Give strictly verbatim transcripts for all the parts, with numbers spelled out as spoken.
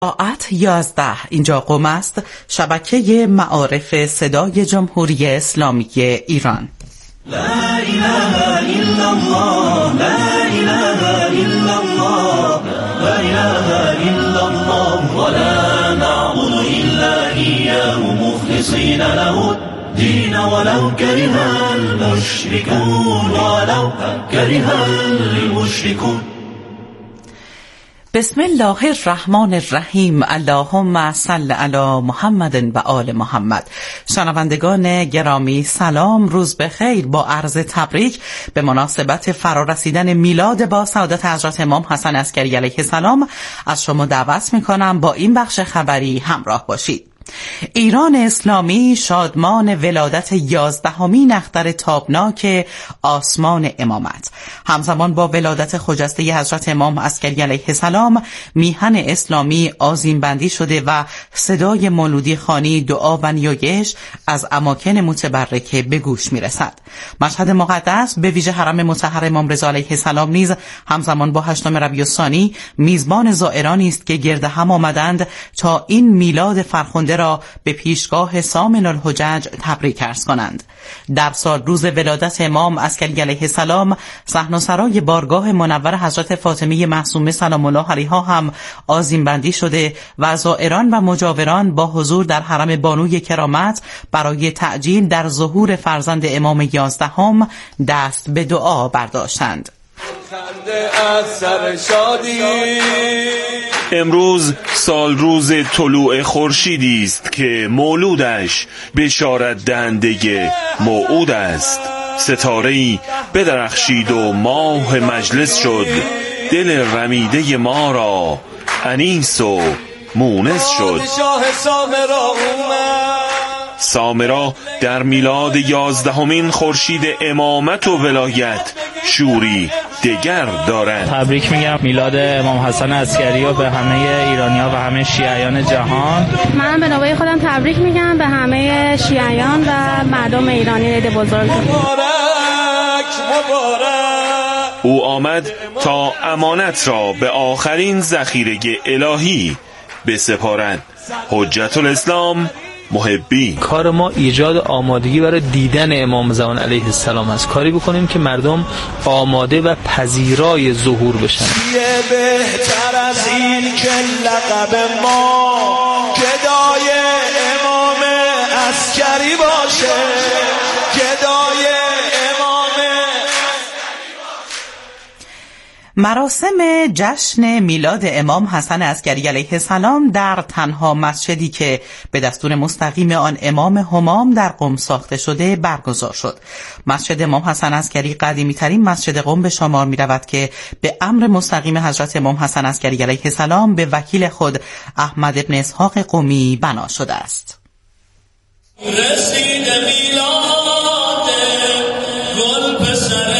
ساعت یازده اینجا قم است، شبکه معارف صدای جمهوری اسلامی ایران. لا اله الا الله لا اله الا الله لا اله الا الله ولا نعبد الا اياه مخلصين له الدين ولو كره المشركون ولو كره المشركون. بسم الله الرحمن الرحیم. اللهم صل علی محمد و آل محمد. شنوندگان گرامی سلام، روز بخیر. با عرض تبریک به مناسبت فرارسیدن میلاد با سعادت حضرت امام حسن عسکری علیه السلام از شما دعوت میکنم با این بخش خبری همراه باشید. ایران اسلامی شادمان ولادت یازدهمین اختر تابناک آسمان امامت. همزمان با ولادت خجسته حضرت امام عسکری علیه السلام، میهن اسلامی آذین بندی شده و صدای مولودی خوانی، دعا و نیایش از اماکن متبرکه به گوش میرسد. مشهد مقدس به ویژه حرم مطهر امام رضا علیه السلام نیز همزمان با هشتم ربیع الثانی میزبان زائرانی است که گرد هم آمدند تا این میلاد فرخنده را به پیشگاه سامن الحجج تبریک عرض کنند. در سال روز ولادت امام عسکری علیه السلام، صحن و سرای بارگاه منور حضرت فاطمه معصومه سلام الله علیها هم آذین بندی شده و زائران و مجاوران با حضور در حرم بانوی کرامت برای تعجیل در ظهور فرزند امام یازدهم دست به دعا برداشتند. امروز سال روز طلوع خورشیدی است که مولودش بشارت دهنده موعود است. ستاره‌ای بدرخشید و ماه مجلس شد، دل رمیده ما را انیس و مونس شد. سامرا در میلاد یازدهمین خورشید امامت و ولایت شوری دگر دارند. تبریک میگم میلاد امام حسن عسکری و به همه ایرانی‌ها و همه شیعیان جهان. من به نوبه خودم تبریک میگم به همه شیعیان و مردم ایرانی. عید بزرگ مبارک مبارک. او آمد تا امانت را به آخرین ذخیره الهی بسپارد. حجت الاسلام محبی. کار ما ایجاد آمادگی برای دیدن امام زمان علیه السلام است. کاری بکنیم که مردم آماده و پذیرای ظهور بشن. یه بهتر از این که لقب ما گدای امام عسکری باشه، گدای امام. مراسم جشن میلاد امام حسن عسکری علیه السلام در تنها مسجدی که به دستور مستقیم آن امام همام در قم ساخته شده برگزار شد. مسجد امام حسن عسکری قدیمی ترین مسجد قم به شمار می رود که به امر مستقیم حضرت امام حسن عسکری علیه السلام به وکیل خود احمد ابن اسحاق قمی بنا شده است. رسید میلاد گل پسر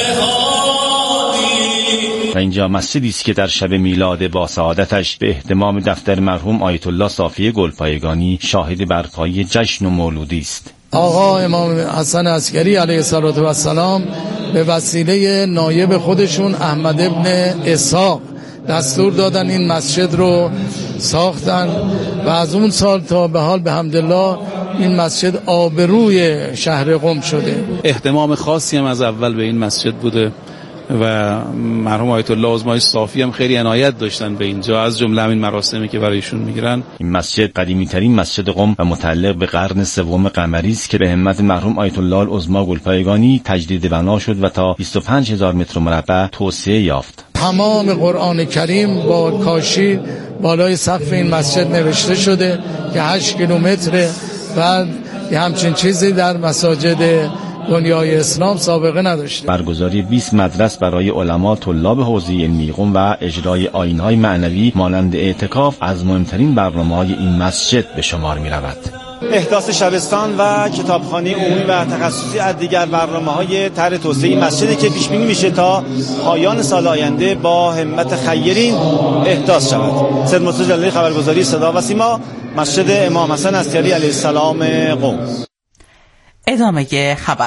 و اینجا مسجدی است که در شب میلاد با سعادتش به اهتمام دفتر مرحوم آیت الله صافی گلپایگانی شاهد برپایی جشن و مولودی است. آقا امام حسن عسکری علیه السلام به وسیله نایب خودشون احمد ابن اسحاق دستور دادن این مسجد رو ساختن و از اون سال تا به حال به حمدالله این مسجد آبروی شهر قم شده. اهتمام خاصی هم از اول به این مسجد بوده و مرحوم آیت الله عظمای صافی هم خیلی عنایت داشتن به اینجا، از جمله همین مراسمی که برایشون میگیرن. این مسجد قدیمی ترین مسجد قم و متعلق به قرن سوم قمری است که به همت مرحوم آیت الله العظما گلپایگانی تجدید بنا شد و تا بیست و پنج هزار متر مربع توسعه یافت. تمام قرآن کریم با کاشی بالای سقف این مسجد نوشته شده که هشت کیلومتر و همچین چیزی در مساجد دنیای اسلام سابقه نداشته. برگزاری بیست مدرسه برای علما طلاب حوزه علمی قم و اجرای آیین‌های معنوی مانند اعتکاف از مهمترین برنامه‌های این مسجد به شمار می‌رود. احداث شبستان و کتابخانه عمومی و تخصصی از دیگر برنامه‌های طرح توسعه مسجدی که پیش بینی میشه تا پایان سال آینده با همت خیرین احداث شود. سید مرتضی جلالی، خبرگزاری صدا و سیما، مسجد امام حسن عسکری علیه السلام قم. ادامه خبرها.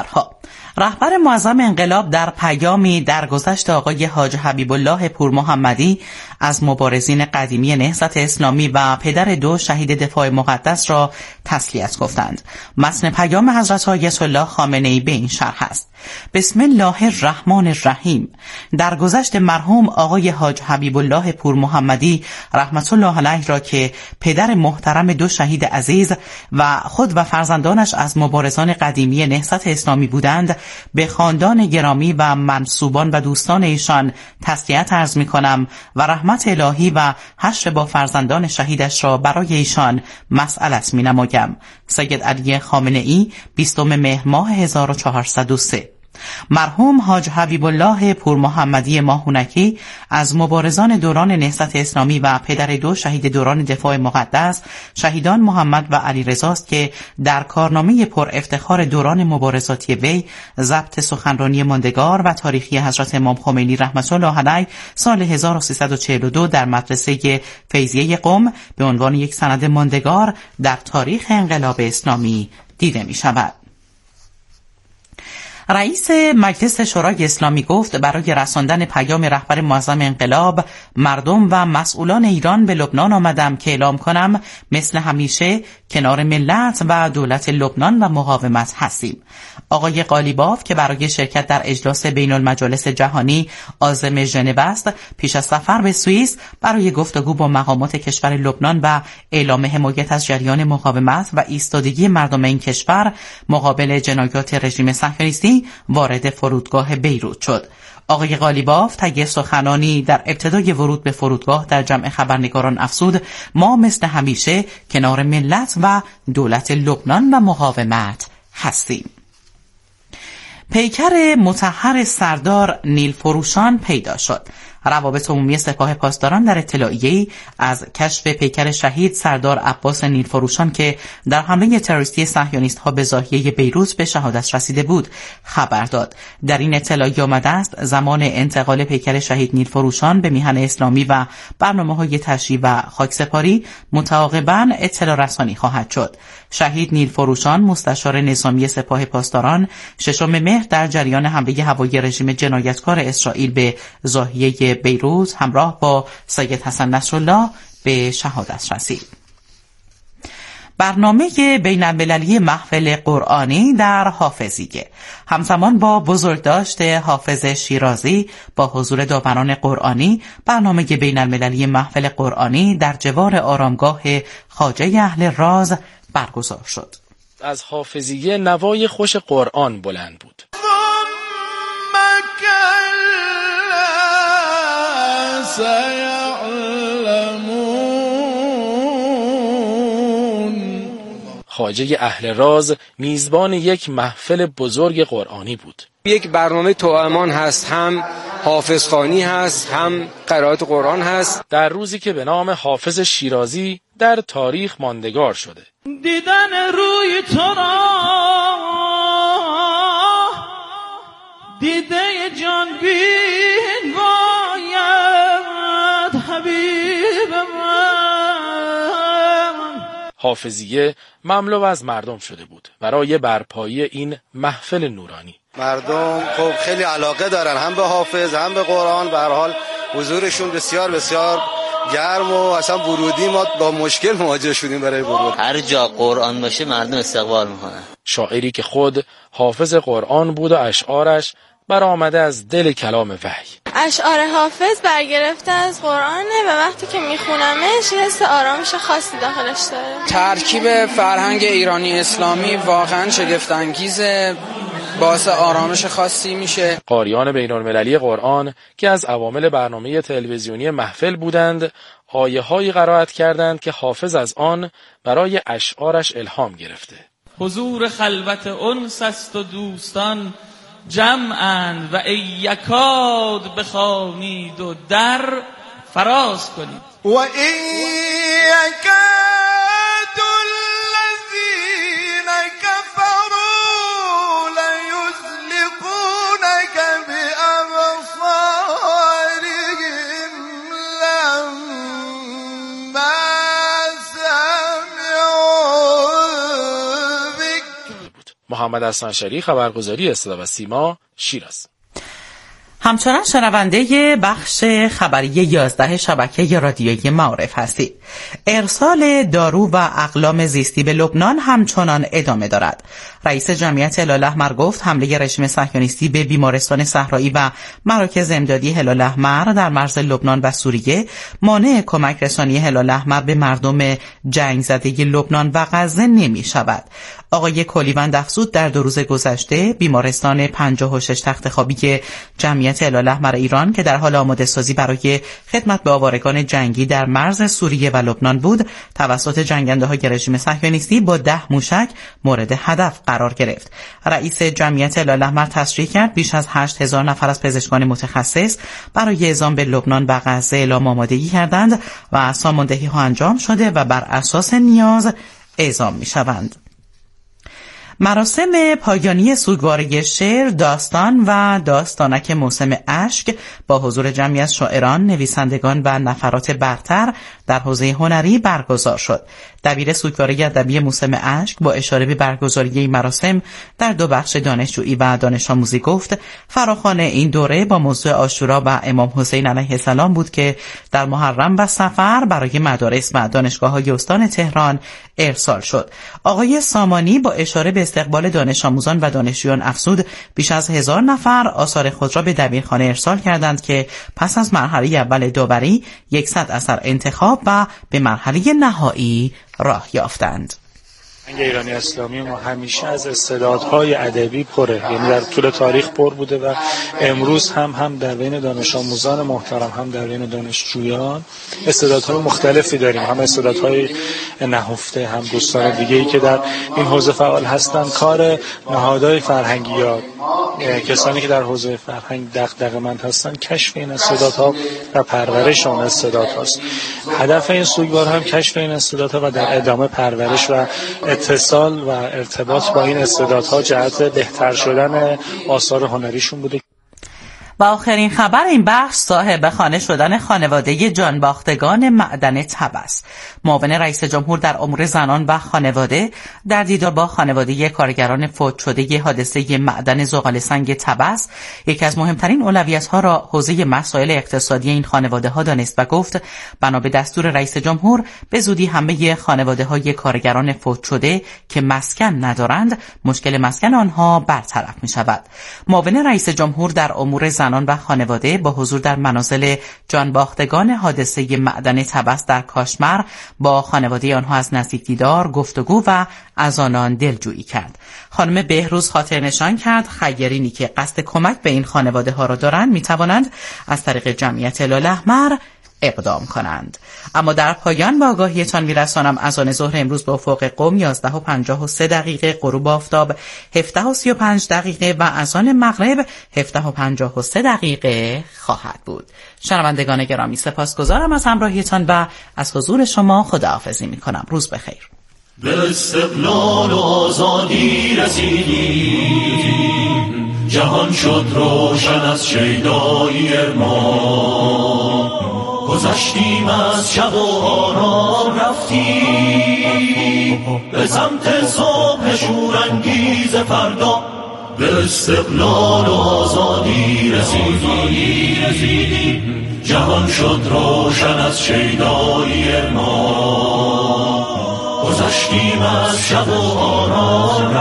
رهبر معظم انقلاب در پیامی درگذشت آقای حاج حبیب الله پور محمدی از مبارزین قدیمی نهضت اسلامی و پدر دو شهید دفاع مقدس را تسلیت گفتند. متن پیام حضرت آیت الله خامنه‌ای به این شرح است: بسم الله الرحمن الرحیم. درگذشت مرحوم آقای حاج حبیب الله پور محمدی رحمت الله علیه را که پدر محترم دو شهید عزیز و خود و فرزندانش از مبارزان قدیمی نهضت اسلامی بودند، به خاندان گرامی و منسوبان و دوستان ایشان تسلیت عرض می کنم و رحمت الهی و حشر با فرزندان شهیدش را برای ایشان مسئلت می نمایم. سید علی خامنه‌ای، بیستم مهر ماه هزار و چهارصد و سه. مرحوم حاج حبیب الله پور محمدی ماهونکی از مبارزان دوران نهضت اسلامی و پدر دو شهید دوران دفاع مقدس شهیدان محمد و علی رضاست که در کارنامه پر افتخار دوران مبارزاتی وی ضبط سخنرانی ماندگار و تاریخی حضرت امام خمینی رحمت الله علیه سال هزار و سیصد و چهل و دو در مدرسه فیضیه قم به عنوان یک سند ماندگار در تاریخ انقلاب اسلامی دیده می شود. رئیس مجلس شورای اسلامی گفت برای رساندن پیام رهبر معظم انقلاب مردم و مسئولان ایران به لبنان آمدم که اعلام کنم مثل همیشه کنار ملت و دولت لبنان و مقاومت هستیم. آقای قالیباف که برای شرکت در اجلاس بین المجالس جهانی عازم ژنو است، پیش از سفر به سوئیس برای گفتگو با مقامات کشور لبنان و اعلام حمایت از جریان مقاومت و ایستادگی مردم این کشور مقابل جنایات رژیم صهیونیستی وارد فرودگاه بیروت شد. آقای قالیباف طی سخنانی در ابتدای ورود به فرودگاه در جمع خبرنگاران افزود ما مثل همیشه کنار ملت و دولت لبنان و مقاومت هستیم. پیکر مطهر سردار نیلفروشان پیدا شد. روابط عمومی سپاه پاسداران در اطلاعیه‌ای از کشف پیکر شهید سردار عباس نیلفروشان که در حمله تروریستی صهیونیست‌ها به زاهیه بیروت به شهادت رسیده بود خبر داد. در این اطلاعیه آمده است زمان انتقال پیکر شهید نیلفروشان به میهن اسلامی و برنامه‌های تشییع و خاکسپاری متعاقباً اطلاع رسانی خواهد شد. شهید نیلفروشان مستشار نظامی سپاه پاسداران ششم مهر در جریان حمله هوایی رژیم جنایتکار اسرائیل به زاهیه بیروت همراه با سید حسن نصرالله به شهادت رسید. برنامه بین‌المللی محفل قرآنی در حافظیه همزمان با بزرگداشت حافظ شیرازی با حضور داوران قرآنی، برنامه بین‌المللی محفل قرآنی در جوار آرامگاه خواجه اهل راز برگزار شد. از حافظیه نوای خوش قرآن بلند بود. خواجه اهل راز میزبان یک محفل بزرگ قرآنی بود. یک برنامه توامان هست، هم حافظخوانی هست، هم قرائت قرآن هست، در روزی که به نام حافظ شیرازی در تاریخ ماندگار شده. دیدن روی تو را دیده جان بین باید حبیب من. حافظیه مملو از مردم شده بود برای برپایی این محفل نورانی. مردم خب خیلی علاقه دارن هم به حافظ هم به قرآن، به هر حال حضورشون بسیار بسیار گرم و اصلا ورودی ما با مشکل مواجه شدیم برای ورود. هر جا قرآن باشه مردم استقبال میکنن. شاعری که خود حافظ قرآن بود و اشعارش برآمده از دل کلام وحی. اشعار حافظ برگرفته از قرآنه و وقتی که میخونمش حس آرامش خاصی داخلش داره. ترکیب فرهنگ ایرانی اسلامی واقعا شگفت انگیزه، باعث آرامش خاصی میشه. قاریان بین‌المللی قرآن که از عوامل برنامه تلویزیونی محفل بودند، آیه‌هایی قرائت کردند که حافظ از آن برای اشعارش الهام گرفته. حضور خلوت انس است و دوستان جمعند و ای یکاد بخوانید و در فراز کنید. و ای یکاد الذین کفروا لیزلقونک بابصارهم لما سمعوا ذکر. محمد حسن شری، خبرگزاری صدا و سیما، شیراز. همچنان شنونده بخش خبری یازده شبکه رادیویی معارف هستید. ارسال دارو و اقلام زیستی به لبنان همچنان ادامه دارد. رئیس جمعیت هلال احمر گفت حمله رژیم صهیونیستی به بیمارستان صحرایی و مراکز امدادی هلال احمر در مرز لبنان و سوریه مانع کمک رسانی هلال احمر به مردم جنگ زده لبنان و غزه نمی شود. آقای کلیوند افزود در دو روز گذشته بیمارستان پنجاه و شش تخت خوابی جمعیت هلال احمر ایران که در حال آماده سازی برای خدمت به آوارگان جنگی در مرز سوریه و لبنان بود، توسط جنگنده های رژیم صهیونیستی با ده موشک مورد هدف قرار گرفت. رئیس جمعیت هلال احمر تصریح کرد بیش از هشت هزار نفر از پزشکان متخصص برای اعزام به لبنان و غزه اعلام آمادگی کردند و ساماندهی ها انجام شده و بر اساس نیاز اعزام می شوند. مراسم پایانی سوگواری شعر، داستان و داستانک موسم اشک با حضور جمعی از شاعران، نویسندگان و نفرات برتر در حوزه هنری برگزار شد. دبیر سوگواری ادبی موسم اشک با اشاره به برگزاری این مراسم در دو بخش دانشجویی و دانش آموزی گفت فراخوان این دوره با موضوع عاشورا و امام حسین علیه السلام بود که در محرم و صفر برای مدارس و دانشگاه‌های استان تهران ارسال شد. آقای سامانی با اشاره به استقبال دانش آموزان و دانشجویان افزود بیش از هزار نفر آثار خود را به دبیرخانه ارسال کردند که پس از مرحله اول داوری صد اثر انتخاب و به مرحله نهایی راه یافتند. فرهنگ ایرانی اسلامی ما همیشه از استعدادهای ادبی پره، یعنی در طول تاریخ پر بوده و امروز هم هم در بین دانش آموزان محترم هم در بین دانشجویان استعدادهای مختلفی داریم، هم استعدادهای نهفته هم دوستان دیگه‌ای که در این حوزه فعال هستند. کار نهادهای فرهنگی یا کسانی که در حوزه فرهنگ دغدغه‌مند هستند کشف این استعدادها و پرورش اون استعدادهاست. هدف این سوگوار هم کشف این استعدادها و در ادامه پرورش و اتصال و ارتباط با این استعدادها جهت بهتر شدن آثار هنریشون بوده. و آخرین خبر این بخش صاحب خانه شدن خانواده جانباختگان معدن طبس. معاون رئیس جمهور در امور زنان و خانواده در دیدار با خانواده کارگران فوت شده حادثه معدن زغال سنگ طبس یکی از مهمترین اولویت‌ها را حوزه مسائل اقتصادی این خانواده ها دانست و گفت بنا به دستور رئیس جمهور به زودی همه خانواده های کارگران فوت شده که مسکن ندارند مشکل مسکن آنها برطرف می شود. معاون رئیس جمهور در امور زنان و خانواده با حضور در منازل جانباختگان حادثه معدن طبس در کاشمر با خانواده آنها از نزدیک دیدار، گفتگو و از آنان دلجویی کرد. خانم بهروز خاطر نشان کرد خیرینی که قصد کمک به این خانواده ها را دارند می توانند از طریق جمعیت هلال احمر اقدام کنند. اما در پایان با آگاهیتان میرسانم اذان ظهر امروز به افق قم یازده و پنجاه و سه دقیقه، غروب آفتاب هفده و سی و پنج دقیقه و اذان مغرب هفده و پنجاه و سه دقیقه خواهد بود. شنوندگان گرامی سپاسگزارم از همراهیتان و از حضور شما خداحافظی میکنم. روز بخیر. به استقلال و آزادی رسیدیم، جهان شد روشن از شیدایی ما. گذشتیم از شب و آرام رفتیم به سمت صبح شورانگیز فردا. به استقلال و آزادی رسیدیم، جهان شد روشن از شیدایی ما. گذشتیم از شب و آرام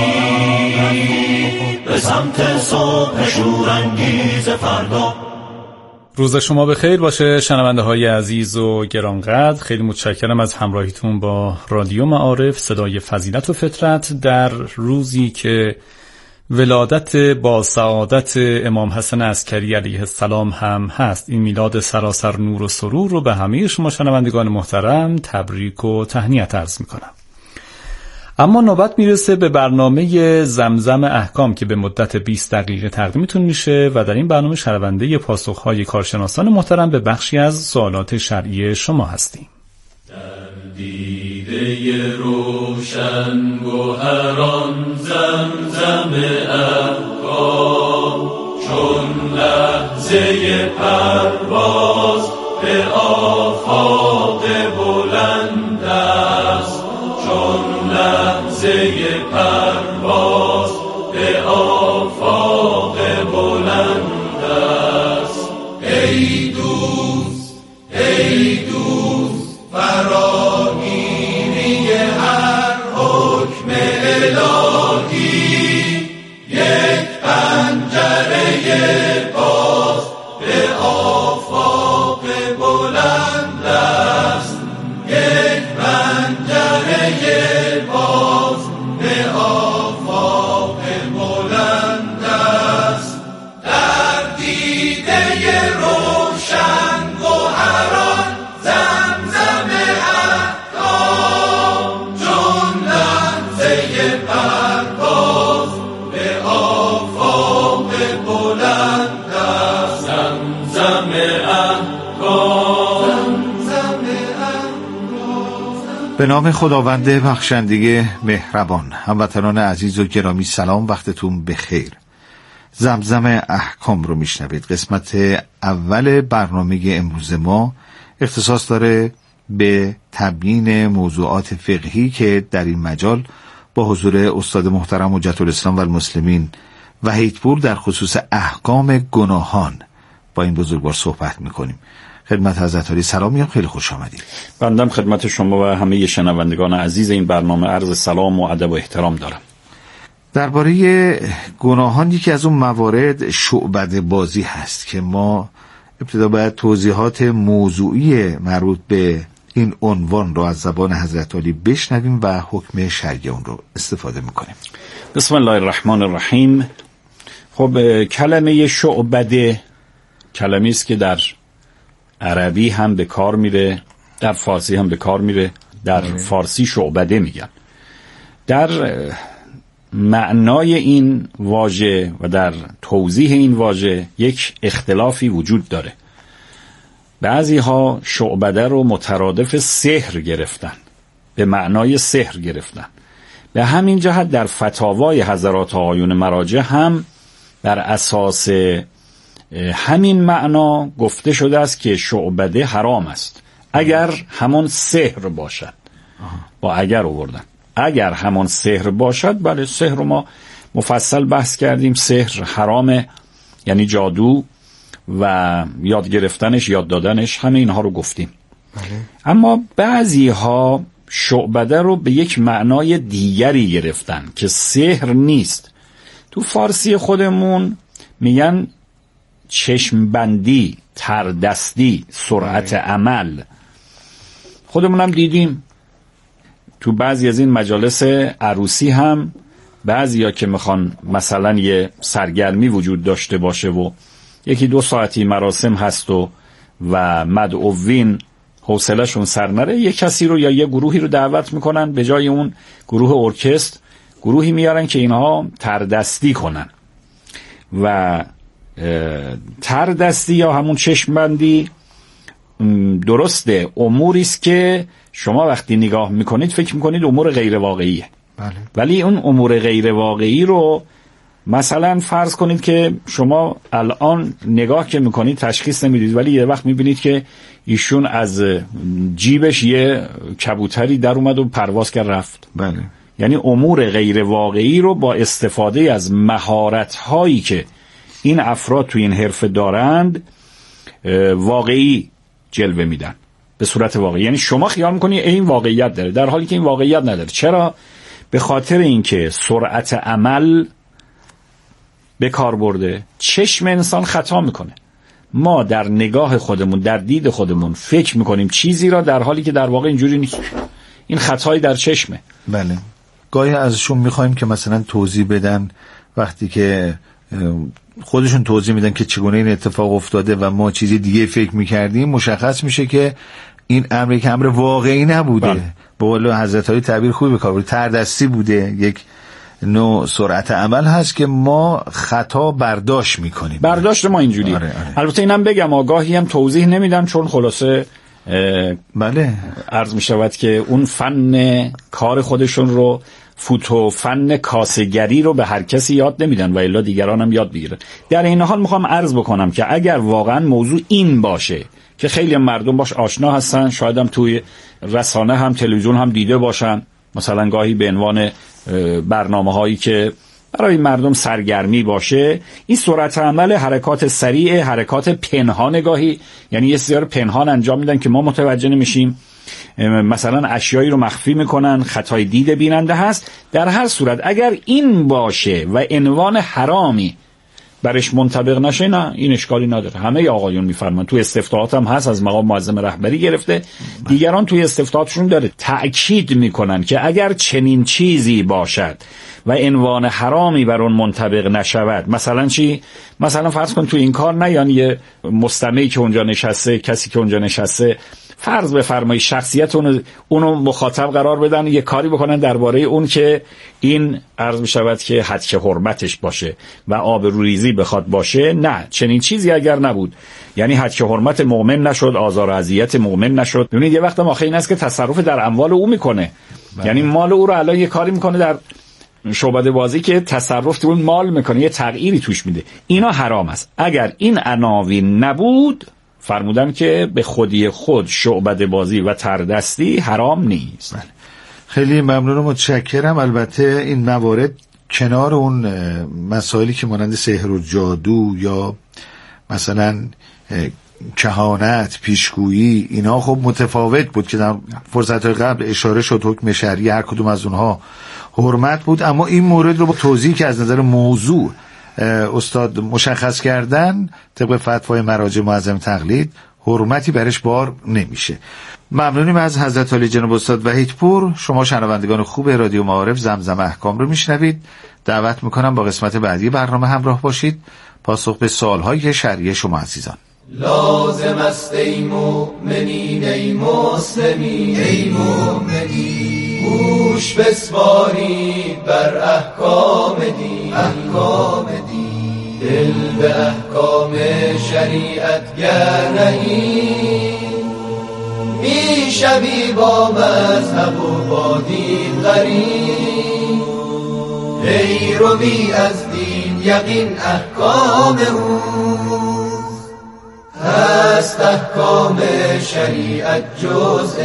رفتیم به سمت صبح شورانگیز فردا. روز شما بخیر باشه شنونده های عزیز و گرانقدر. خیلی متشکرم از همراهیتون با رادیو معارف، صدای فضیلت و فطرت، در روزی که ولادت با سعادت امام حسن عسکری علیه السلام هم هست. این میلاد سراسر نور و سرور رو به همه شما شنوندگان محترم تبریک و تهنیت عرض میکنم. اما نوبت میرسه به برنامه زمزم احکام که به مدت بیست دقیقه تقدیمتون میشه و در این برنامه شنونده پاسخهای کارشناسان محترم به بخشی از سوالات شرعی شما هستیم. در دیده روشن گوهران زمزم احکام، چون لحظه پرواز به آفاق بلند است، چون لحظه پرواز به آفاق بلند است. ای دوست ای دوست فراگیری هر حکم الهی، یک پنجره باز به آفاق بلند است. یک پنجره باز به آفاق بلند است. در دیده روشن گوهران زمزم احکام، چون لحظه پرواز به آفاق بلند است. زمزم احکام. به نام خداوند بخشنده مهربان. هموطنان عزیز و گرامی سلام، وقتتون بخیر. زمزم احکام رو میشنوید. قسمت اول برنامه امروز ما اختصاص داره به تبیین موضوعات فقهی که در این مجال با حضور استاد محترم حجت الاسلام و المسلمین وحیدپور در خصوص احکام گناهان با این بزرگوار صحبت میکنیم. خدمت حضرت عالی سلام میگم، خیلی خوش آمدید. بندم خدمت شما و همه شنوندگان عزیز این برنامه عرض سلام و ادب و احترام دارم. درباره گناهان یکی از اون موارد شعبده بازی هست که ما ابتدا باید توضیحات موضوعی مربوط به این عنوان رو از زبان حضرت عالی بشنویم و حکم شرعی اون رو استفاده میکنیم. بسم الله الرحمن الرحیم. خب کلمه شعبده کلمه است که در عربی هم به کار میره، در فارسی هم به کار میره. در فارسی شعبده میگن. در معنای این واژه و در توضیح این واژه یک اختلافی وجود داره. بعضی ها شعبده رو مترادف سحر گرفتن، به معنای سحر گرفتن. به همین جهت در فتاوای حضرات آیون مراجع هم بر اساس همین معنا گفته شده است که شعبده حرام است اگر همون سحر باشد. با اگر آوردن، اگر همون سحر باشد. بله، سحر رو ما مفصل بحث کردیم. سحر حرامه، یعنی جادو و یاد گرفتنش، یاد دادنش، همه اینها رو گفتیم. بله. اما بعضی ها شعبده رو به یک معنای دیگری گرفتن که سحر نیست. تو فارسی خودمون میگن چشم بندی، تردستی، سرعت عمل. خودمون هم دیدیم تو بعضی از این مجالس عروسی هم بعضی ها که میخوان مثلا یه سرگرمی وجود داشته باشه و یکی دو ساعتی مراسم هست و و مدعوین حوصله‌شون سر نره، یه کسی رو یا یه گروهی رو دعوت میکنن، به جای اون گروه ارکستر گروهی میارن که اینها تردستی کنن. و تردستی یا همون چشم بندی درسته، اموری است که شما وقتی نگاه میکنید فکر میکنید امور غیر واقعیه. بله. ولی اون امور غیر واقعی رو مثلا فرض کنید که شما الان نگاه که میکنید تشخیص نمیدید، ولی یه وقت میبینید که ایشون از جیبش یه کبوتری در اومد و پرواز کرد رفت. بله. یعنی امور غیر واقعی رو با استفاده از مهارت هایی که این افراد تو این حرفه دارند واقعی جلوه میدن، به صورت واقعی. یعنی شما خیال میکنی این واقعیت داره، در حالی که این واقعیت نداره. چرا؟ به خاطر اینکه سرعت عمل به کار برده. چشم انسان خطا میکنه. ما در نگاه خودمون، در دید خودمون فکر میکنیم چیزی را، در حالی که در واقع اینجوری نیست. این خطایی در چشمه. بله. گاهی ازشون میخوایم که مثلا توضیح بدن، وقتی که خودشون توضیح میدن که چگونه این اتفاق افتاده و ما چیزی دیگه فکر میکردیم، مشخص میشه که این امر یک امر واقعی نبوده. بله. به قول حضرت علی تعبیر خوبی به کار برده، تردستی بوده. یک نوع سرعت عمل هست که ما خطا برداشت میکنیم. برداشت ما اینجوری. آره، آره. البته اینم بگم آگاهی هم توضیح نمیدم، چون خلاصه بله عرض میشود که اون فن کار خودشون رو، فوتو فن کاسگری رو به هر کسی یاد نمیدن و الا دیگران هم یاد بگیرن. در این حال میخوام عرض بکنم که اگر واقعا موضوع این باشه که خیلی مردم باش آشنا هستن، شاید هم توی رسانه هم تلویزیون هم دیده باشن، مثلا گاهی به عنوان برنامه هایی که برای مردم سرگرمی باشه. این سرعت عمل، حرکات سریع، حرکات پنهان، گاهی یعنی یه سری پنهان انجام میدن که ما متوجه نمیشیم، مثلا اشیایی رو مخفی میکنن، خطای دید بیننده هست. در هر صورت اگر این باشه و عنوان حرامی برش منطبق نشه، نه این اشکالی نداره. همه آقایون میفرمان، تو استفتاحات هم هست، از مقام معظم رهبری گرفته دیگران توی استفتاحاتشون داره تأکید میکنن که اگر چنین چیزی باشد و عنوان حرامی بر اون منطبق نشود، مثلا چی؟ مثلا فرض کن تو این کار نه، یعنی یه مستمعی که اونجا نشسته، کسی که اونجا نشسته، فرض بفرمایید شخصیت اونو, اونو مخاطب قرار بدن، یه کاری بکنن درباره اون که این عرض می شود که حد که حرمتش باشه و آبروریزی بخواد باشه. نه، چنین چیزی اگر نبود، یعنی حد که حرمت مؤمن نشد، آزار و اذیت مؤمن نشد. ببینید یه وقت هم آخه این است که تصرف در اموال او میکنه، یعنی مال او رو الان یه کاری میکنه در شعبده بازی که تصرف تو اون مال میکنه، یه تغییری توش میده. اینا حرام است. اگر این عناوین نبود، فرمودن که به خودی خود شعبده بازی و تردستی حرام نیست. بله. خیلی ممنون و متشکرم. البته این موارد کنار اون مسائلی که مانند سحر و جادو یا مثلا کهانت، پیشگویی، اینا خب متفاوت بود که در فرصت‌های قبل اشاره شد حکم شرعی هر کدوم از اونها حرمت بود، اما این مورد رو با توضیحی که از نظر موضوع استاد مشخص کردن طبق فتوای مراجع معظم تقلید حرمتی برش بار نمیشه. ممنونیم از حضرت عالی جناب استاد وحیدپور. شما شنوندگان خوب رادیو معارف زمزم احکام رو میشنوید. دعوت میکنم با قسمت بعدی برنامه همراه باشید، پاسخ به سوالهای شرعی شما عزیزان. لازم است ای مؤمنین ای مسلمین ای مؤمنین، گوش بسپارید بر احکام دین احکام دین، دل به احکام شریعت گر نهید، میشوی با مذهب و با دین غریب، ای روی از دین یقین احکام او هست، احکام شریعت جزء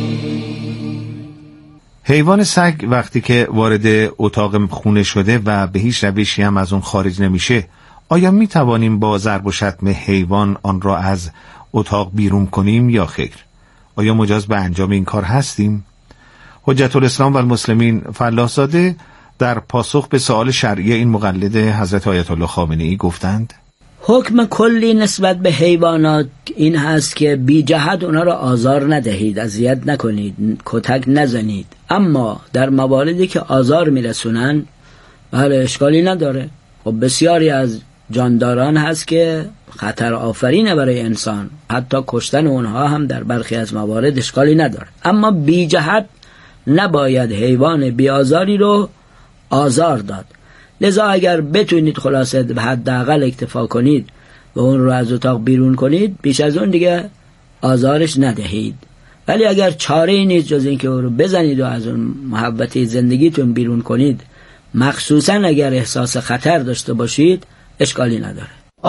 دین. حیوان سگ وقتی که وارد اتاق خونه شده و به هیچ روشی هم از اون خارج نمیشه، آیا می توانیم با ضرب و شتم حیوان آن را از اتاق بیرون کنیم یا خیر؟ آیا مجاز به انجام این کار هستیم؟ حجت الاسلام و المسلمین فلاح‌زاده در پاسخ به سوال شرعی این مقلد حضرت آیت الله خامنه‌ای گفتند: حکم کلی نسبت به حیوانات این هست که بی جهت اونا را آزار ندهید، اذیت نکنید، کتک نزنید، اما در مواردی که آزار میرسونن بله اشکالی نداره. خب بسیاری از جانداران هست که خطر آفرینه برای انسان، حتی کشتن اونها هم در برخی از موارد اشکالی نداره، اما بی جهت نباید حیوان بی آزاری رو آزار داد. لذا اگر بتونید خلاصه به حداقل اکتفا کنید و اون رو از اتاق بیرون کنید، بیش از اون دیگه آزارش ندهید. ولی اگر چاره‌ای نیست جز این که اون رو بزنید و از اون محبت زندگیتون بیرون کنید، مخصوصا اگر احساس خطر داشته باشید، اشکالی نداره.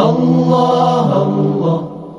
الله الله.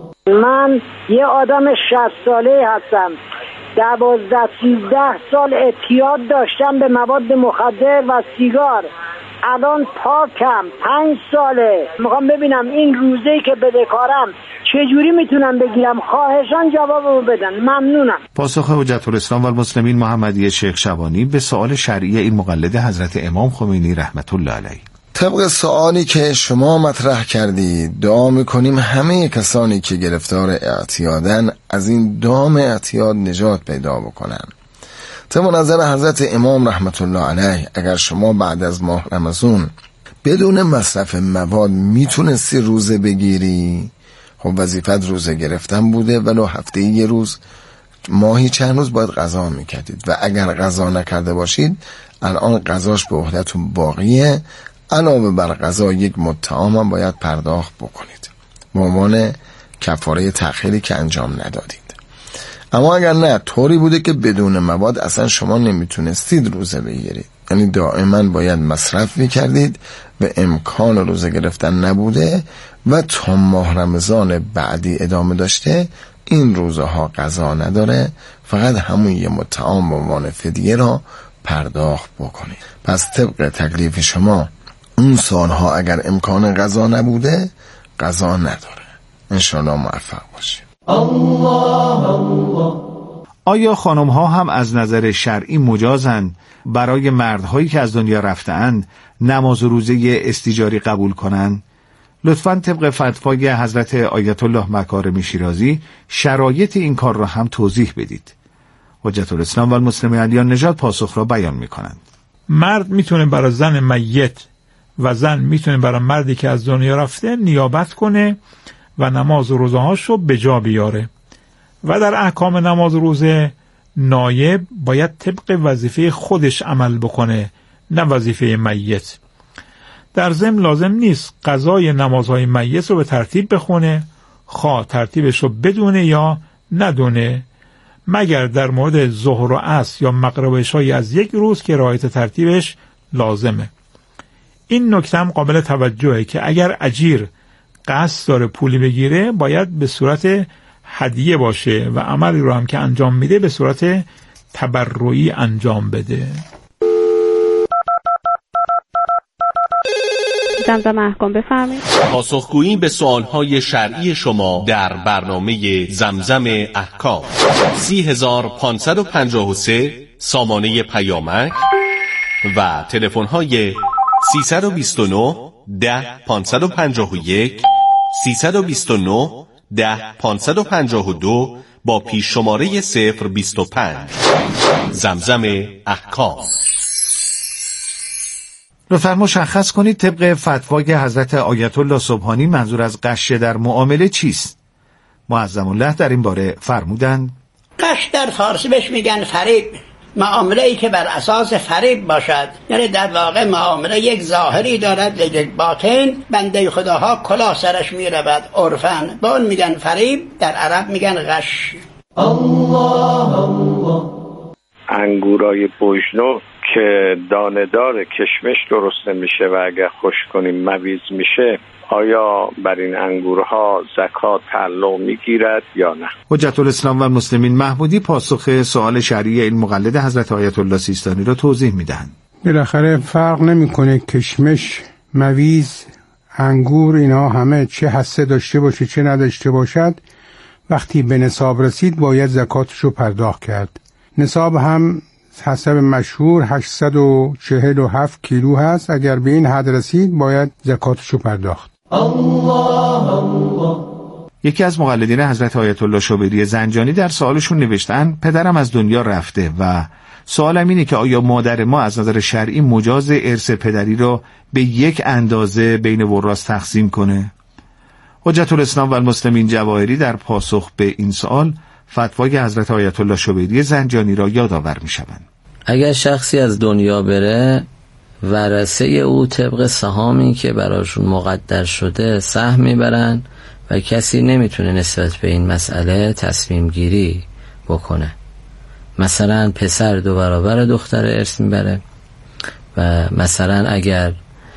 من یه آدم شصت ساله هستم، دوازده سیزده سال اعتیاد داشتم به مواد مخدر و سیگار. الان پاکم، پنج ساله. میخوام ببینم این روزه‌ای که بدهکارم چجوری میتونم بگیرم؟ خواهشان جوابمو بدن. ممنونم. پاسخ حجت الاسلام و المسلمین محمدی شیخ شبانی به سوال شرعی این مقلد حضرت امام خمینی رحمت الله علیه. طبق سوالی که شما مطرح کردید، دعا میکنیم همه کسانی که گرفتار اعتیادن از این دام اعتیاد نجات پیدا بکنن. طبق نظر حضرت امام رحمت الله علیه، اگر شما بعد از ماه رمضان بدون مصرف مواد میتونستی روزه بگیری، خب وظیفت روزه گرفتن بوده، ولو هفته یه روز، ماهی چند روز باید قضا میکردید و اگر قضا نکرده باشید الان قضاش به عهدتون باقیه. علاوه بر قضا یک متعام هم باید پرداخت بکنید به عنوان کفاره تأخیری که انجام ندادید. اما اگر نه، طوری بوده که بدون مواد اصلا شما نمیتونستید روزه بگیرید، یعنی دائما باید مصرف میکردید و امکان روزه گرفتن نبوده و تا ماه رمضان بعدی ادامه داشته، این روزها قضا نداره، فقط همون یه مطعام به عنوان فدیه را پرداخت بکنید. پس طبق تکلیف شما اون سالها اگر امکان قضا نبوده قضا نداره. انشاءالله موفق باشید. الله الله. آیا خانم ها هم از نظر شرعی مجازند برای مردهایی که از دنیا رفتند نماز و روزه استیجاری قبول کنند؟ لطفاً طبق فتوای حضرت آیت الله مکارمی شیرازی شرایط این کار را هم توضیح بدید. حجت الاسلام و المسلمین علیان نژاد پاسخ را بیان می کنند. مرد میتونه برای زن میت و زن میتونه برای مردی که از دنیا رفته نیابت کنه و نماز و روزهاش رو به جا بیاره و در احکام نماز و روزه نایب باید طبق وظیفه خودش عمل بکنه، نه وظیفه میت. در ضمن لازم نیست قضای نمازهای میت رو به ترتیب بخونه، خواه ترتیبش رو بدونه یا ندونه، مگر در مورد ظهر و عصر یا مغرب عشای از یک روز که رعایت ترتیبش لازمه. این نکته هم قابل توجهه که اگر اجیر قصد داره پولی بگیره باید به صورت هدیه باشه و عملی رو هم که انجام میده به صورت تبرعی انجام بده. زمزم احکام بفرمایید. پاسخگویی به سوالهای شرعی شما در برنامه زمزم احکام. سی هزار پانصد و پنجاه و سه سامانه پیامک و تلفن‌های سیصد و بیست و نه ده پانصد و پنجاه و یک، سیصد و بیست و نه ده پانصد و پنجاه و دو با پیش شماره صفر بیست و پنج. زمزم احکام. لطفاً مشخص کنید طبق فتوای حضرت آیت الله سبحانی منظور از غش در معامله چیست؟ معظم الله در این باره فرمودند: غش در فارسی بهش میگن فریب. معامله ای که بر اساس فریب باشد، یعنی در واقع معامله یک ظاهری دارد و یک باطن. بنده خداها کلاه سرش میرود عرفاً، با اون میگن فریب، در عرب میگن غش. الله الله. انگورای بوجنو که دانه دار کشمش درست نمیشه و اگر خشک کنیم مویز میشه، آیا بر این انگورها زکات تعلق میگیرد یا نه؟ حجت الاسلام و المسلمین محمودی پاسخ سوال شرعی این مقلد حضرت آیت الله سیستانی را توضیح میدهند. بالاخره فرق نمیکنه کشمش، مویز، انگور، اینا همه چه حصه داشته باشه چه نداشته باشد، وقتی به نصاب رسید باید زکاتشو پرداخت کرد. نصاب هم حسب مشهور هشتصد و چهل و هفت کیلو هست. اگر به این حد رسید باید زکاتشو پرداخت. الله الله. یکی از مقلدین حضرت آیت الله شوبری زنجانی در سوالشون نوشتن پدرم از دنیا رفته و سوالم اینه که آیا مادر ما از نظر شرعی مجاز ارث پدری را به یک اندازه بین وراث تقسیم کنه؟ حجت الاسلام و المسلمین جواهری در پاسخ به این سوال فتوای حضرت آیت الله شوبری زنجانی را یادآور می‌شوند. اگر شخصی از دنیا بره، ورثه او طبق سهامی که براشون مقدر شده سهم میبرن و کسی نمیتونه نسبت به این مسئله تصمیم گیری بکنه. مثلا پسر دو برابر دختر ارث میبره و مثلا اگر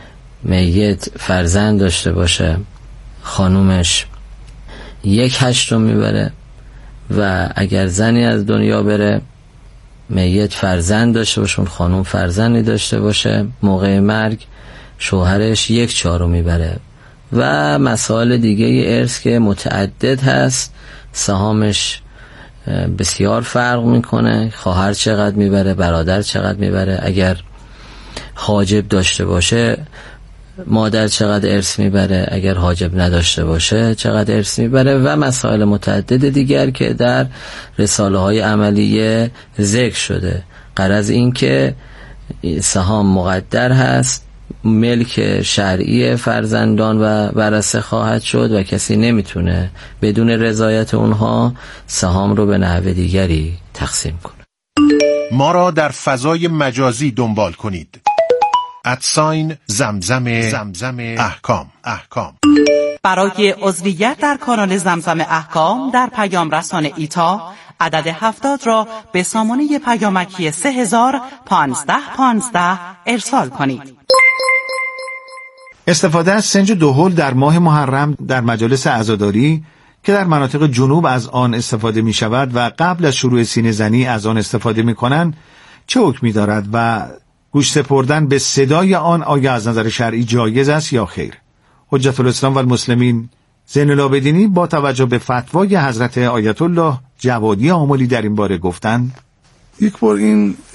میت فرزند داشته باشه خانومش یک هشتم میبره و اگر زنی از دنیا بره میت فرزند داشته باشه خانوم فرزندی داشته باشه، موقع مرگ شوهرش یک چهارم میبره و مسائل دیگه ارث که متعدد هست سهامش بسیار فرق میکنه. خواهر چقدر میبره، برادر چقدر میبره، اگر حاجب داشته باشه مادر چقدر ارث میبره، اگر حاجب نداشته باشه چقدر ارث میبره و مسائل متعدد دیگر که در رساله های عملیه ذکر شده. غرض این که سهام مقدر هست، ملک شرعی فرزندان و ورثه خواهد شد و کسی نمیتونه بدون رضایت اونها سهام رو به نحو دیگری تقسیم کنه. ما را در فضای مجازی دنبال کنید. ادساین زمزم زمزم احکام احکام. برای عضویت در کانال زمزم احکام در پیام رسان ایتا عدد هفتاد را به سامانه پیامکی سه هزار پانزده پانزده ارسال کنید. استفاده از سنج دهل در ماه محرم در مجالس عزاداری که در مناطق جنوب از آن استفاده می شود و قبل از شروع سینه زنی از آن استفاده می کنند چه حکمی دارد و گوش سپردن به صدای آن آیا از نظر شرعی جایز است یا خیر؟ حجت الاسلام و المسلمین زین العابدینی با توجه به فتوای حضرت آیت الله جوادی آملی در این باره گفتند: یک بار این